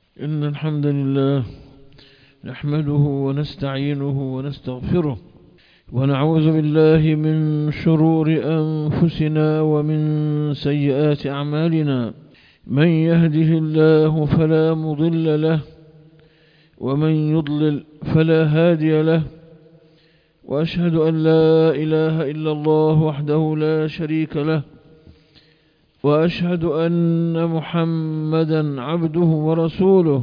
إن الحمد لله نحمده ونستعينه ونستغفره ونعوذ بالله من شرور أنفسنا ومن سيئات أعمالنا. من يهده الله فلا مضل له ومن يضلل فلا هادي له، وأشهد أن لا إله إلا الله وحده لا شريك له، وأشهد أن محمدا عبده ورسوله.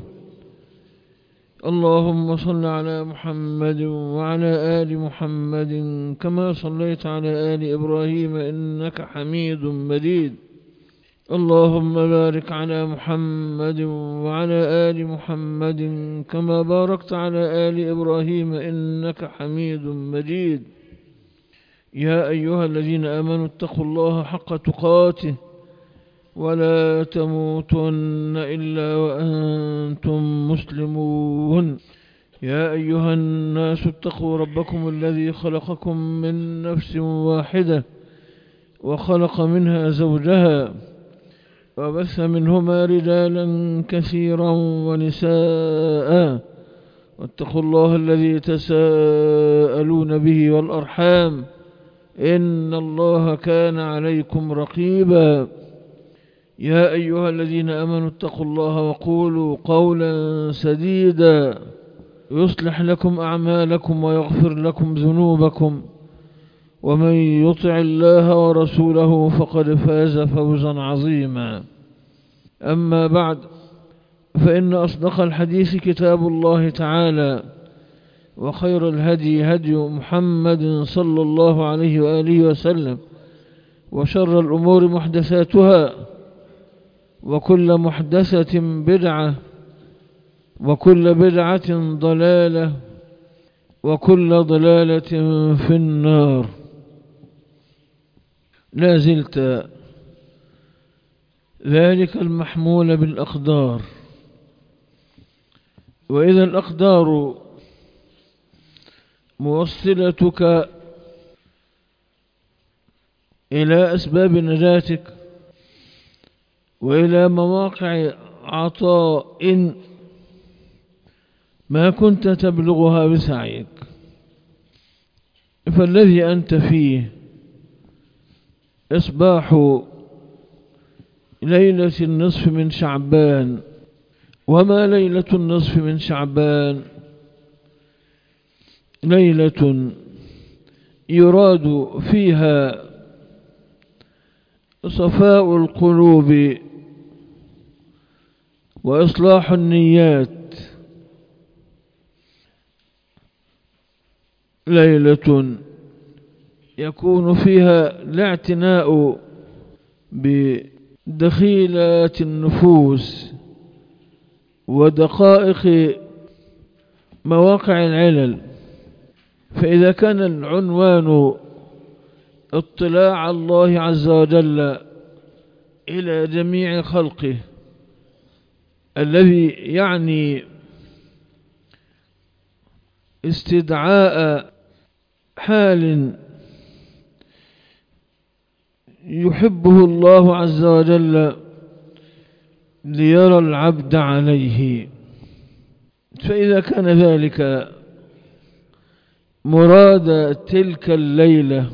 اللهم صل على محمد وعلى آل محمد كما صليت على آل إبراهيم إنك حميد مجيد. اللهم بارك على محمد وعلى آل محمد كما باركت على آل إبراهيم إنك حميد مجيد. يا أيها الذين آمنوا اتقوا الله حق تقاته ولا تموتن إلا وأنتم مسلمون. يا أيها الناس اتقوا ربكم الذي خلقكم من نفس واحدة وخلق منها زوجها وبث منهما رجالا كثيرا ونساء، واتقوا الله الذي تساءلون به والأرحام إن الله كان عليكم رقيبا. يا أيها الذين آمنوا اتقوا الله وقولوا قولا سديدا يصلح لكم أعمالكم ويغفر لكم ذنوبكم، ومن يطع الله ورسوله فقد فاز فوزا عظيما. أما بعد، فإن أصدق الحديث كتاب الله تعالى، وخير الهدي هدي محمد صلى الله عليه وآله وسلم، وشر الأمور محدثاتها، وكل محدثة بدعة، وكل بدعة ضلالة، وكل ضلالة في النار. لا زلت ذلك المحمول بالأقدار، وإذا الأقدار موصلتك إلى أسباب نجاتك وإلى مواقع عطاء ما كنت تبلغها بسعيك. فالذي أنت فيه إصباح ليلة النصف من شعبان، وما ليلة النصف من شعبان؟ ليلة يراد فيها صفاء القلوب وإصلاح النيات، ليلة يكون فيها الاعتناء بدخيلات النفوس ودقائق مواقع العلل. فإذا كان العنوان اطلاع الله عز وجل إلى جميع خلقه، الذي يعني استدعاء حال يحبه الله عز وجل ليرى العبد عليه، فإذا كان ذلك مراد تلك الليلة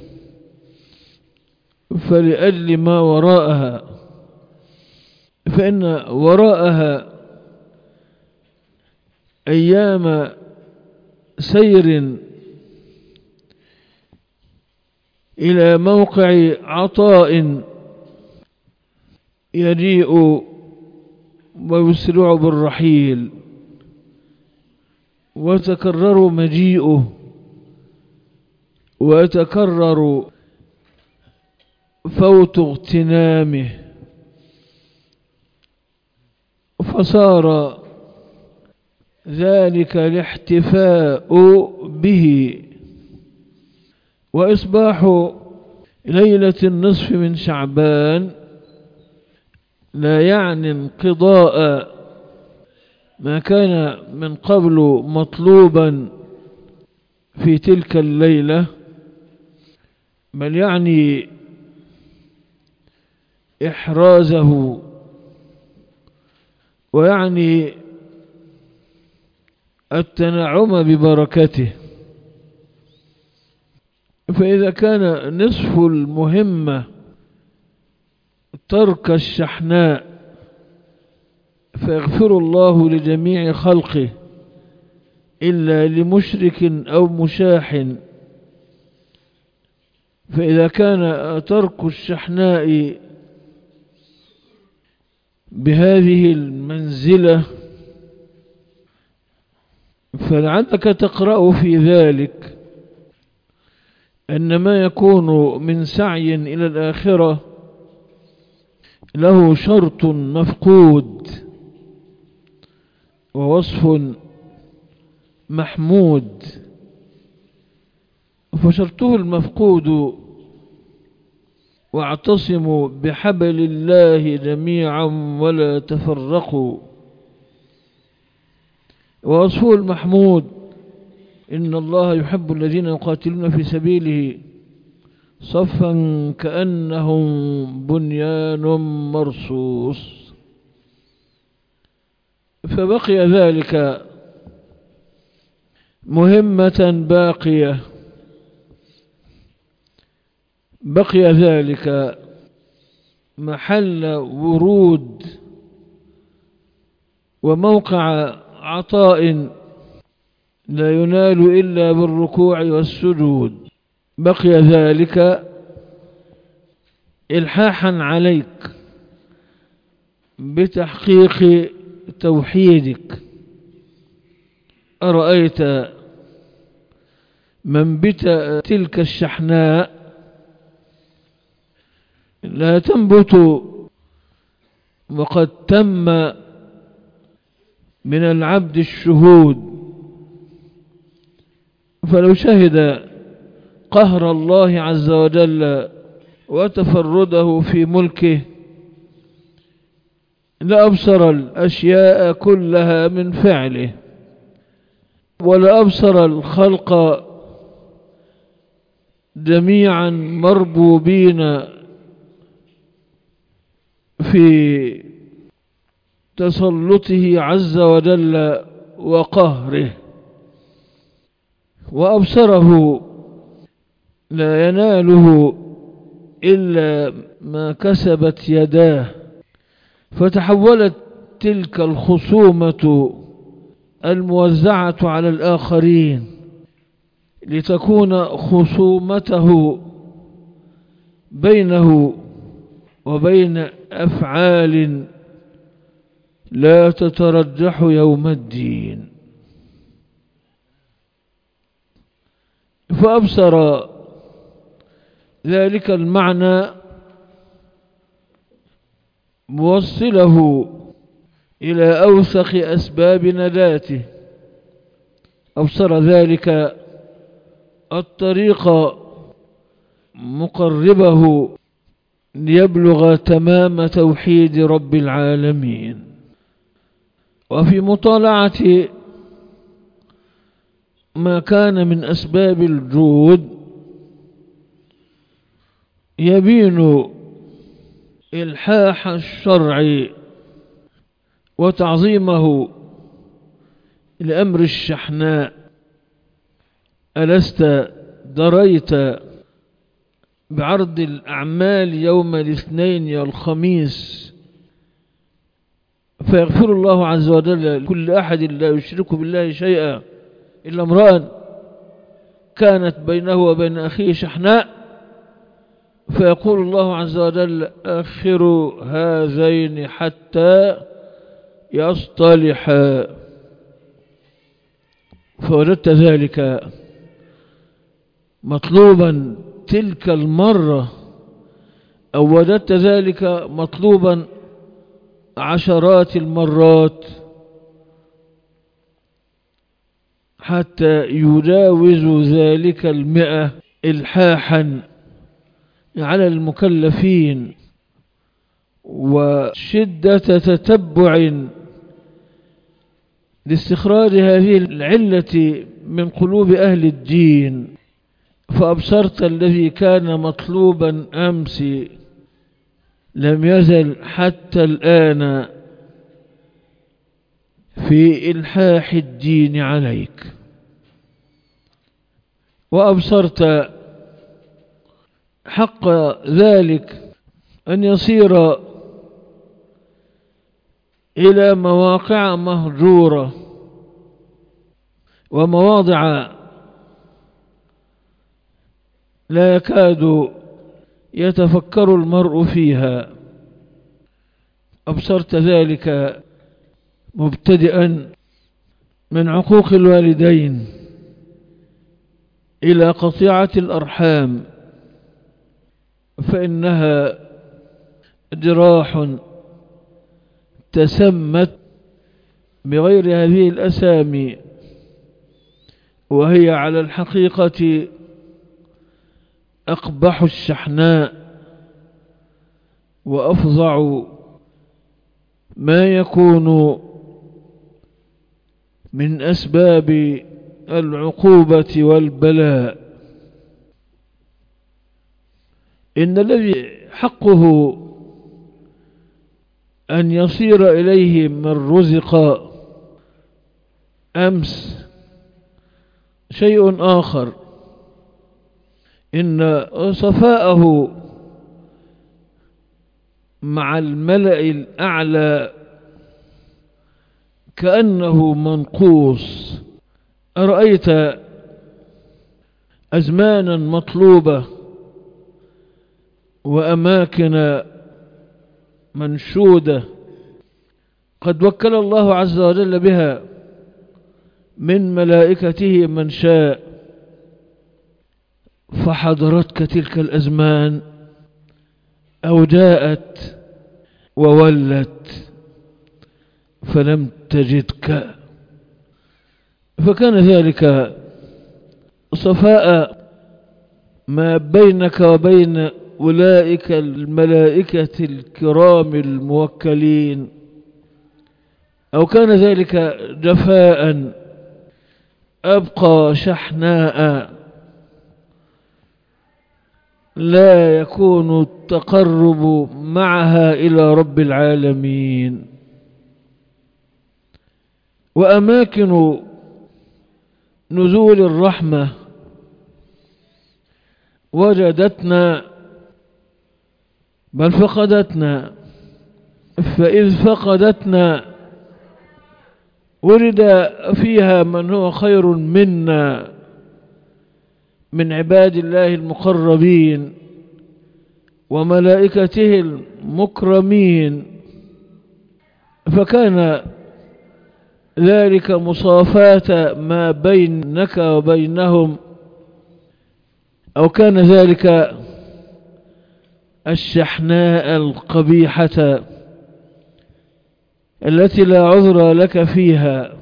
فلأجل ما وراءها، فإن وراءها أيام سير إلى موقع عطاء يجيء ويسرع بالرحيل، وتكرر مجيئه ويتكرر فوت اغتنامه، فصار ذلك الاحتفاء به. وإصباح ليلة النصف من شعبان لا يعني انقضاء ما كان من قبل مطلوبا في تلك الليلة، بل يعني إحرازه، ويعني التنعم ببركته. فإذا كان نصف المهمة ترك الشحناء فيغفر الله لجميع خلقه إلا لمشرك أو مشاح، فإذا كان ترك الشحناء بهذه المنزلة فلعلك تقرأ في ذلك أن ما يكون من سعي إلى الآخرة له شرط مفقود ووصف محمود، فشرطه المفقود واعتصموا بحبل الله جميعا ولا تفرقوا، ووصفه المحمود إن الله يحب الذين يقاتلون في سبيله صفا كأنهم بنيان مرصوص. فبقي ذلك مهمة باقية، بقي ذلك محل ورود وموقع عطاء لا ينال إلا بالركوع والسجود. بقي ذلك إلحاحا عليك بتحقيق توحيدك. أرأيت من بت تلك الشحناء لا تنبت وقد تم من العبد الشهود، فلو شهد قهر الله عز وجل وتفرده في ملكه لأبصر الأشياء كلها من فعله، ولأبصر الخلق جميعا مربوبين في تسلطه عز وجل وقهره، وأبصره لا يناله إلا ما كسبت يداه. فتحولت تلك الخصومة الموزعة على الآخرين لتكون خصومته بينه وبين أفعال لا تترجح يوم الدين. فأبصر ذلك المعنى موصله إلى أوسخ أسباب نجاته، أبصر ذلك الطريق مقربه ليبلغ تمام توحيد رب العالمين. وفي مطالعة ما كان من أسباب الجود يبين إلحاح الشرع وتعظيمه لأمر الشحناء. ألست دريت بعرض الأعمال يوم الاثنين والخميس فيغفر الله عز وجل لكل أحد لا يشرك بالله شيئا إلا امرأ كانت بينه وبين أخيه شحناء، فيقول الله عز وجل أخر هذين حتى يصطلحا. فوجدت ذلك مطلوبا تلك المرة، أو وجدت ذلك مطلوبا عشرات المرات حتى يجاوز ذلك 100 إلحاحا على المكلفين وشدة تتبع لاستخراج هذه العلة من قلوب أهل الدين. فأبصرت الذي كان مطلوبا أمس لم يزل حتى الآن في إلحاح الدين عليك، وأبصرت حق ذلك أن يصير إلى مواقع مهجورة ومواضع لا يكاد يتفكر المرء فيها. أبصرت ذلك مبتدئا من عقوق الوالدين إلى قطيعة الأرحام، فإنها جراح تسمت بغير هذه الأسامي، وهي على الحقيقة أقبح الشحناء وأفظع ما يكون من أسباب العقوبة والبلاء. إن الذي حقه أن يصير إليه من رزق أمس شيء آخر. إن صفاءه مع الملأ الأعلى كأنه منقوص. أرأيت أزمانا مطلوبة وأماكن منشودة قد وكل الله عز وجل بها من ملائكته من شاء، فحضرتك تلك الأزمان أو جاءت وولت فلم تجدك، فكان ذلك صفاء ما بينك وبين أولئك الملائكة الكرام الموكلين، أو كان ذلك جفاء أبقى شحناء لا يكون التقرب معها إلى رب العالمين. وأماكن نزول الرحمة وجدتنا بل فقدتنا، فإذ فقدتنا ورد فيها من هو خير منا من عباد الله المقربين وملائكته المكرمين، فكان ذلك مصافاة ما بينك وبينهم، أو كان ذلك الشحناء القبيحة التي لا عذر لك فيها.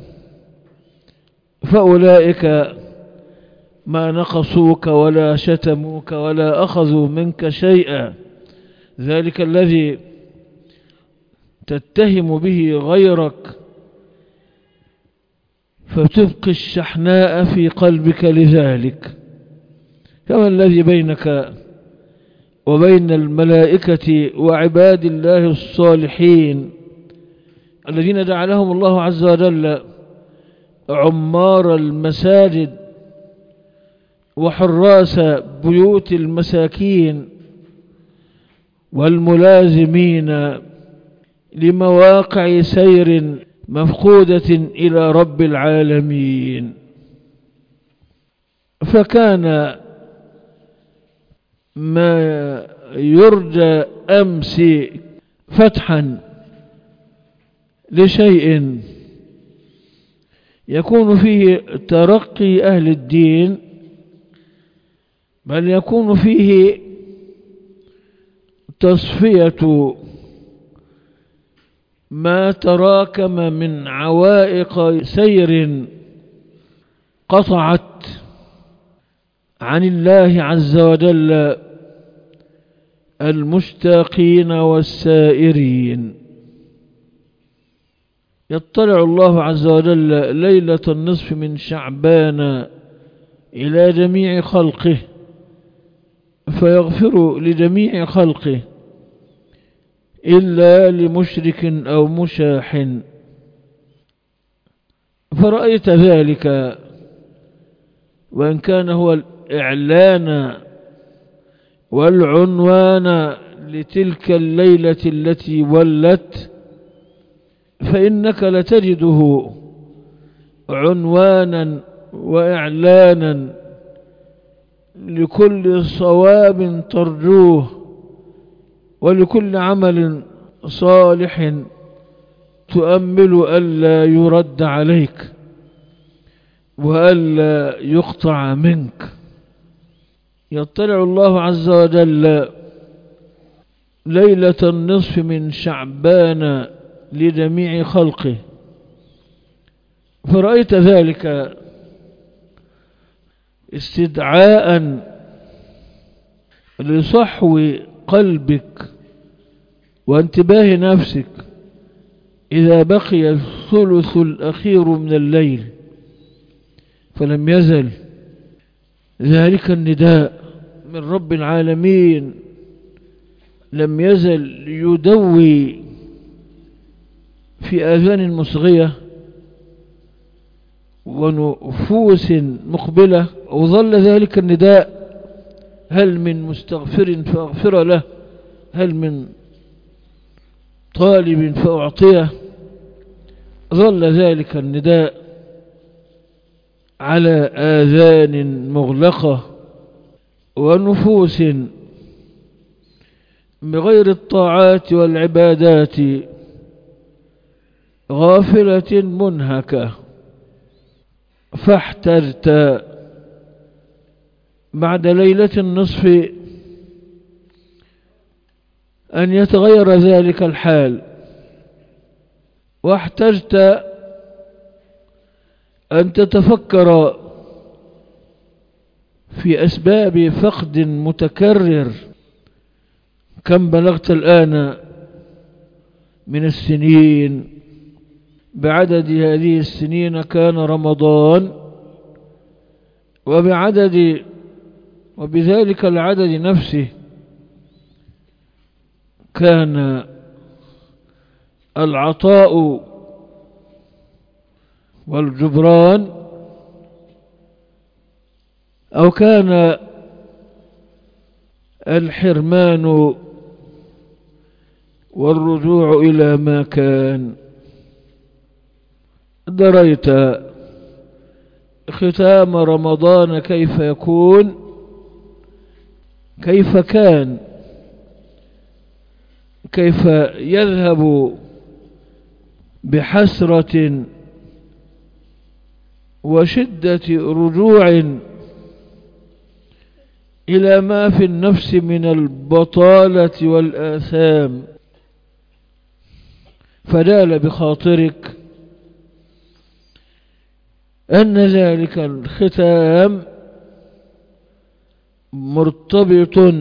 فأولئك ما نقصوك ولا شتموك ولا أخذوا منك شيئا، ذلك الذي تتهم به غيرك فتبقي الشحناء في قلبك لذلك، كما الذي بينك وبين الملائكة وعباد الله الصالحين الذين جعلهم الله عز وجل عمار المساجد وحراس بيوت المساكين والملازمين لمواقع سير مفقودة إلى رب العالمين. فكان ما يرجى أمس فتحا لشيء يكون فيه ترقي أهل الدين، بل يكون فيه تصفية ما تراكم من عوائق سير قطعت عن الله عز وجل المشتاقين والسائرين. يطلع الله عز وجل ليلة النصف من شعبان إلى جميع خلقه فيغفر لجميع خلقه إلا لمشرك أو مشاح. فرأيت ذلك، وإن كان هو الإعلان والعنوان لتلك الليلة التي ولت، فإنك لتجده عنوانا وإعلانا لكل صواب ترجوه، ولكل عمل صالح تؤمل ألا يرد عليك وألا يقطع منك. يطلع الله عز وجل ليلة النصف من شعبان لجميع خلقه، فرأيت ذلك استدعاء لصحو قلبك وانتباه نفسك إذا بقي الثلث الأخير من الليل، فلم يزل ذلك النداء من رب العالمين، لم يزل يدوي في آذان مصغية ونفوس مقبلة، وظل ذلك النداء: هل من مستغفر فأغفر له، هل من طالب فأعطيه. ظل ذلك النداء على آذان مغلقة ونفوس بغير الطاعات والعبادات غافلة منهكة. فاحترت بعد ليلة النصف أن يتغير ذلك الحال، واحتجت أن تتفكر في أسباب فقد متكرر. كم بلغت الآن من السنين؟ بعدد هذه السنين كان رمضان، وبذلك العدد نفسه كان العطاء والجبران، أو كان الحرمان والرجوع إلى ما كان. دريت ختام رمضان كيف يكون، كيف كان، كيف يذهب بحسرة وشدة رجوع إلى ما في النفس من البطالة والآثام. فجال بخاطرك أن ذلك الختام مرتبط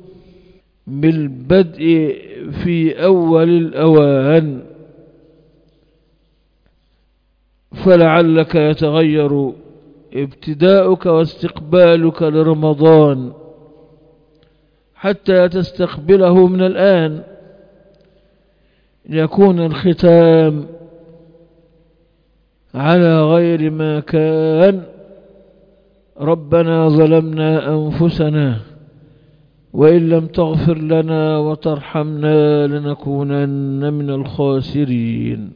بالبدء في أول الأوان، فلعلك يتغير ابتداؤك واستقبالك لرمضان حتى تستقبله من الآن، ليكون الختام على غير ما كان. ربنا ظلمنا أنفسنا وإن لم تغفر لنا وترحمنا لنكونن من الخاسرين.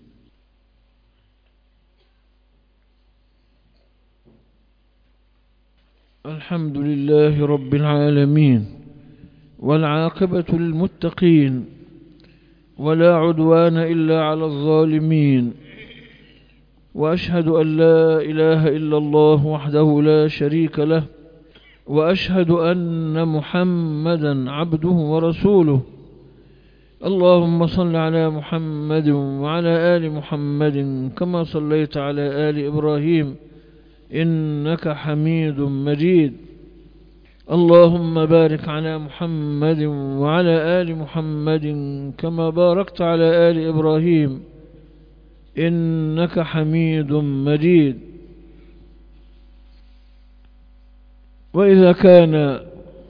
الحمد لله رب العالمين، والعاقبة للمتقين، ولا عدوان إلا على الظالمين، وأشهد أن لا إله إلا الله وحده لا شريك له، وأشهد أن محمدا عبده ورسوله. اللهم صل على محمد وعلى آل محمد كما صليت على آل إبراهيم إنك حميد مجيد. اللهم بارك على محمد وعلى آل محمد كما باركت على آل إبراهيم إنك حميد مجيد. وإذا كان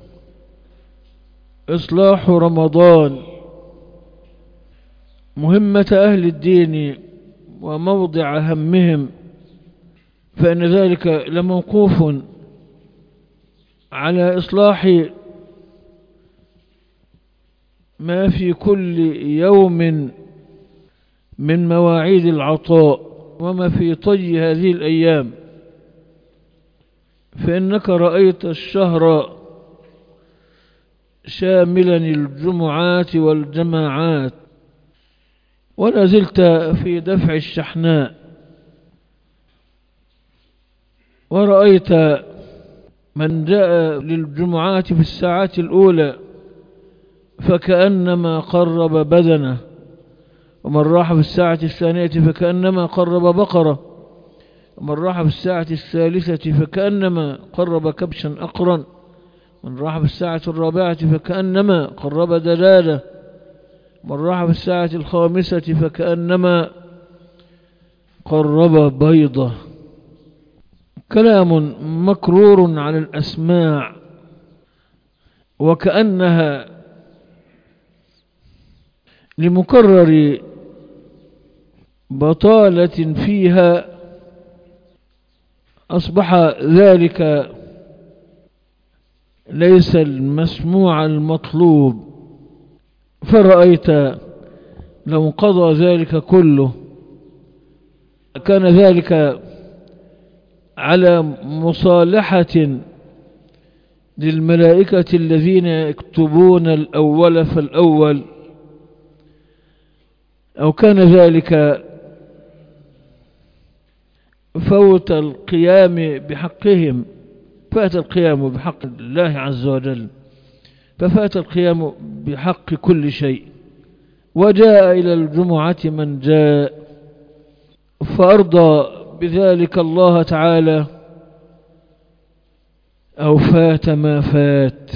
إصلاح رمضان مهمة أهل الدين وموضع همهم فإن ذلك لموقوف على إصلاح ما في كل يوم من مواعيد العطاء وما في طي هذه الأيام. فإنك رأيت الشهر شاملا الجمعات والجماعات، ولا زلت في دفع الشحناء، ورأيت من جاء للجمعات في الساعات الأولى فكأنما قرب بدنه، ومن راح في الساعة الثانية فكأنما قرب بقرة، ومن راح في الساعة الثالثة فكأنما قرب كبشا أقرا، من راح في الساعة الرابعة فكأنما قرب دجاجة، من راح في الساعة الخامسة فكأنما قرب بيضة. كلام مكرور على الأسماع، وكأنها لمكرر بطالة فيها أصبح ذلك ليس المسموع المطلوب. فرأيت لو قضى ذلك كله كان ذلك على مصالحة للملائكة الذين يكتبون الأول فالأول، أو كان ذلك فوت القيام بحقهم، فات القيام بحق الله عز وجل، ففات القيام بحق كل شيء. وجاء إلى الجمعة من جاء، فأرضى بذلك الله تعالى، أو فات ما فات.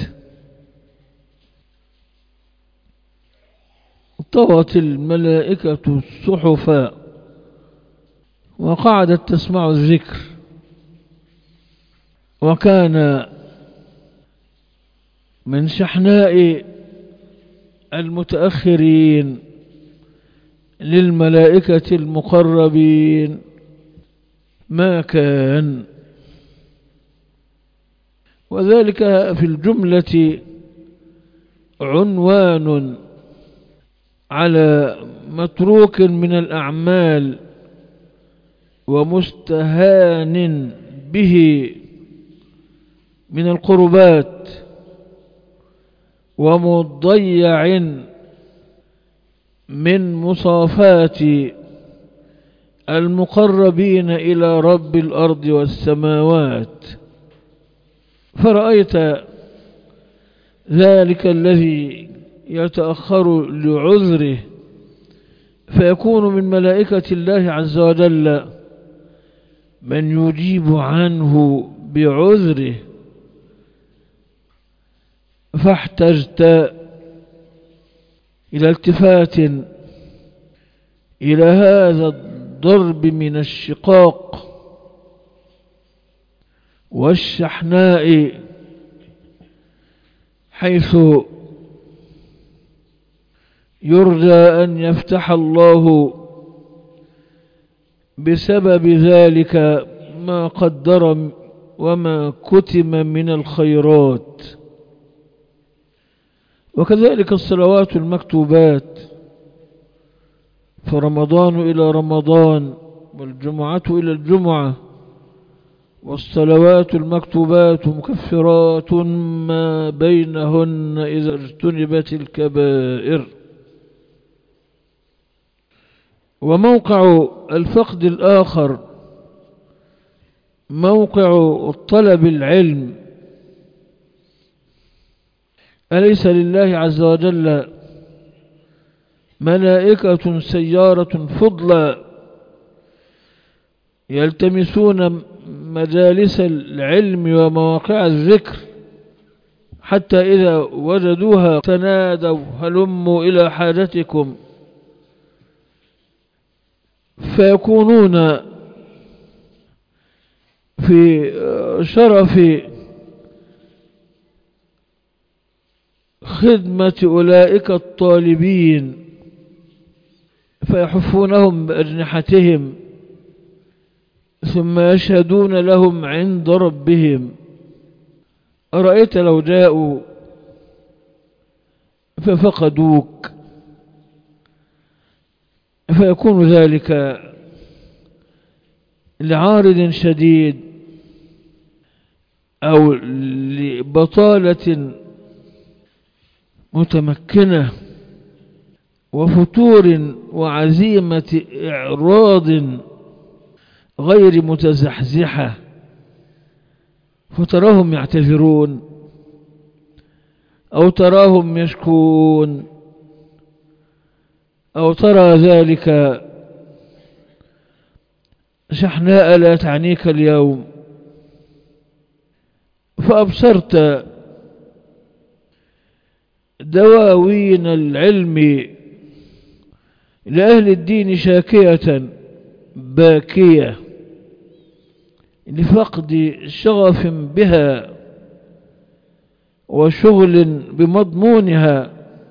طوت الملائكة الصحفا وقعدت تسمع الذكر، وكان من شحناء المتأخرين للملائكة المقربين ما كان، وذلك في الجملة عنوان على متروك من الأعمال ومستهان به من القربات، ومضيع من مصافات المقربين إلى رب الأرض والسماوات. فرأيت ذلك الذي يتأخر لعذره فيكون من ملائكة الله عز وجل من يجيب عنه بعذره، فاحتجت إلى التفات إلى هذا الضرب من الشقاق والشحناء، حيث يرجى أن يفتح الله بسبب ذلك ما قدر وما كتم من الخيرات. وكذلك الصلوات المكتوبات، فرمضان إلى رمضان والجمعة إلى الجمعة، والصلوات المكتوبات مكفرات ما بينهن إذا اجتنبت الكبائر. وموقع الفقد الآخر موقع طلب العلم. أليس لله عز وجل ملائكة سيارة فضلى يلتمسون مجالس العلم ومواقع الذكر، حتى إذا وجدوها تنادوا هلموا إلى حاجتكم، فيكونون في شرف خدمة أولئك الطالبين، فيحفونهم بأجنحتهم ثم يشهدون لهم عند ربهم. أرأيت لو جاءوا ففقدوك، فيكون ذلك لعارض شديد أو لبطالة متمكنة وفتور وعزيمة إعراض غير متزحزحة، فتراهم يعتذرون أو تراهم يشكون أو ترى ذلك شحناء لا تعنيك اليوم، فأبصرت دواوين العلم لأهل الدين شاكية باكية لفقد شغف بها وشغل بمضمونها،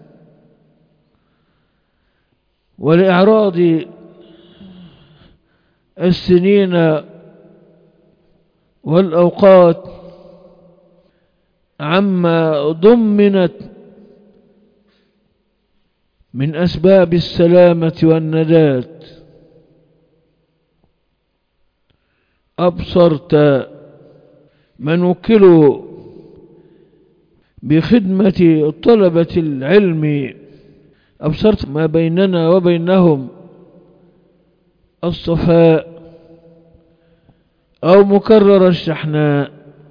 ولإعراض السنين والأوقات عما ضمنت من أسباب السلامة والنجاة. أبصرت من وكلوا بخدمة طلبة العلم، أبصرت ما بيننا وبينهم الصفاء أو مكرر الشحناء،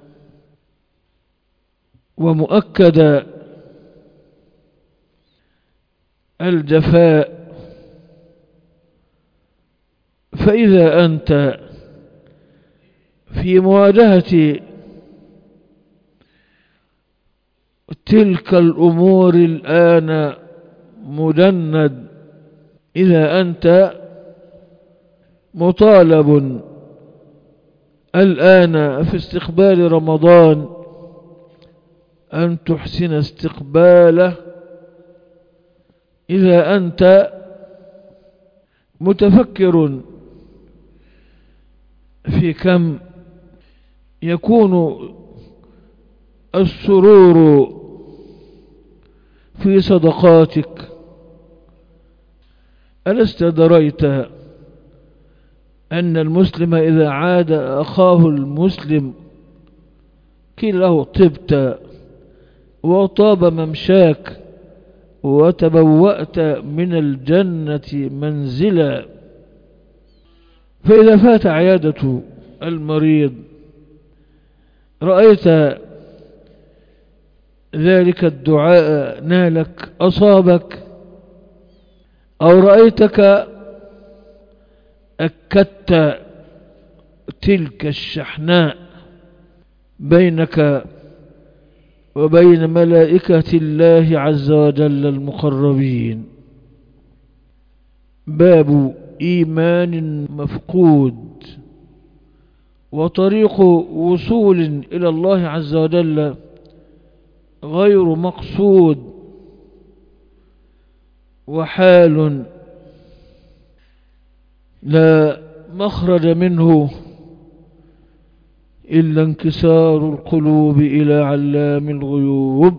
ومؤكد الجفاء. فإذا أنت في مواجهة تلك الأمور الآن مجند، إذا أنت مطالب الآن في استقبال رمضان أن تحسن استقباله، إذا أنت متفكر في كم يكون السرور في صدقاتك، ألست دريت أن المسلم إذا عاد أخاه المسلم قيل له طبت وطاب ممشاك وتبوأت من الجنة منزلا. فإذا فات عيادة المريض رأيت ذلك الدعاء نالك أصابك، أو رأيتك أكدت تلك الشحناء بينك وبين ملائكة الله عز وجل المقربين. باب إيمان مفقود وطريق وصول إلى الله عز وجل غير مقصود، وحال لا مخرج منه إلا انكسار القلوب إلى علام الغيوب.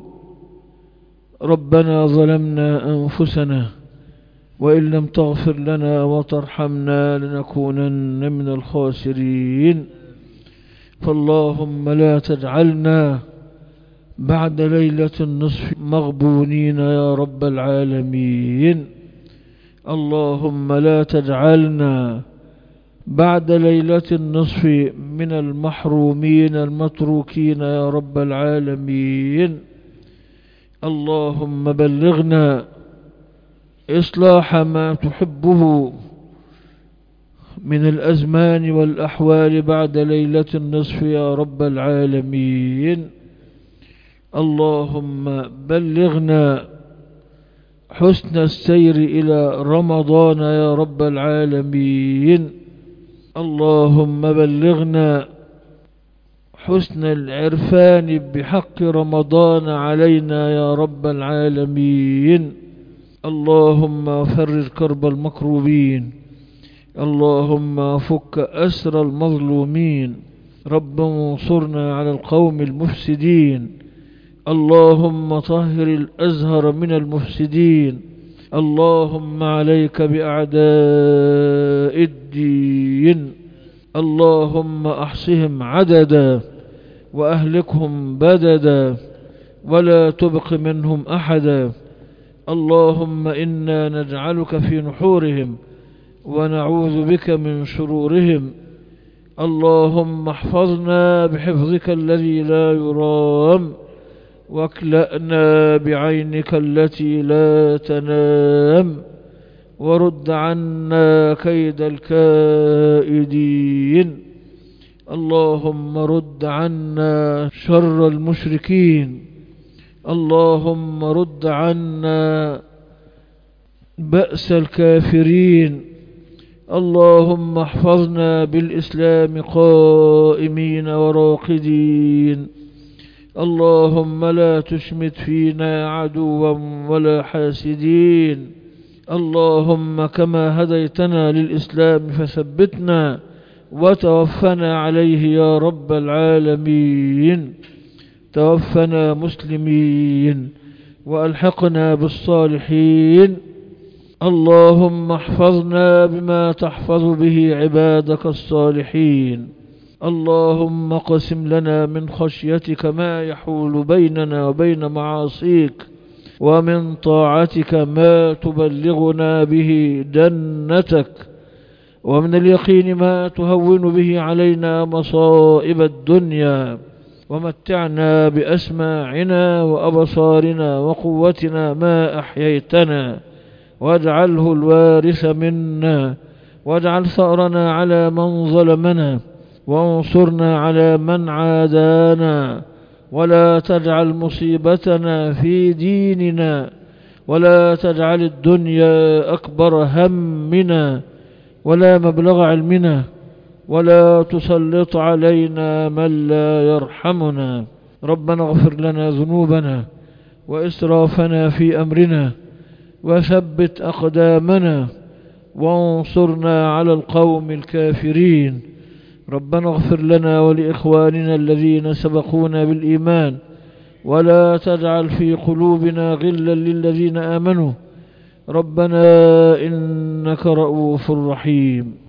ربنا ظلمنا أنفسنا وإن لم تغفر لنا وترحمنا لنكونن من الخاسرين. فاللهم لا تجعلنا بعد ليلة النصف مغبونين يا رب العالمين. اللهم لا تجعلنا بعد ليلة النصف من المحرومين المتروكين يا رب العالمين. اللهم بلغنا إصلاح ما تحبه من الأزمان والأحوال بعد ليلة النصف يا رب العالمين. اللهم بلغنا حسن السير إلى رمضان يا رب العالمين. اللهم بلغنا حسن العرفان بحق رمضان علينا يا رب العالمين. اللهم فرج كرب المكروبين اللهم فك أسر المظلومين. رب انصرنا على القوم المفسدين. اللهم طهر الأزهر من المفسدين. اللهم عليك بأعداء الدين. اللهم أحصهم عددا وأهلكهم بددا ولا تبق منهم أحدا. اللهم إنا نجعلك في نحورهم ونعوذ بك من شرورهم. اللهم احفظنا بحفظك الذي لا يرام، واكلأنا بعينك التي لا تنام، ورد عنا كيد الكائدين. اللهم رد عنا شر المشركين. اللهم رد عنا بأس الكافرين. اللهم احفظنا بالإسلام قائمين وراقدين. اللهم لا تشمت فينا عدوا ولا حاسدين. اللهم كما هديتنا للإسلام فثبتنا وتوفنا عليه يا رب العالمين. توفنا مسلمين وألحقنا بالصالحين. اللهم احفظنا بما تحفظ به عبادك الصالحين. اللهم اقسم لنا من خشيتك ما يحول بيننا وبين معاصيك، ومن طاعتك ما تبلغنا به جنتك، ومن اليقين ما تهون به علينا مصائب الدنيا، ومتعنا بأسماعنا وأبصارنا وقوتنا ما أحييتنا، واجعله الوارث منا، واجعل ثأرنا على من ظلمنا، وانصرنا على من عادانا، ولا تجعل مصيبتنا في ديننا، ولا تجعل الدنيا أكبر همنا ولا مبلغ علمنا، ولا تسلط علينا من لا يرحمنا. ربنا اغفر لنا ذنوبنا وإسرافنا في أمرنا، وثبت أقدامنا، وانصرنا على القوم الكافرين. ربنا اغفر لنا ولإخواننا الذين سبقونا بالإيمان، ولا تجعل في قلوبنا غلا للذين آمنوا. ربنا إنك رؤوف رحيم.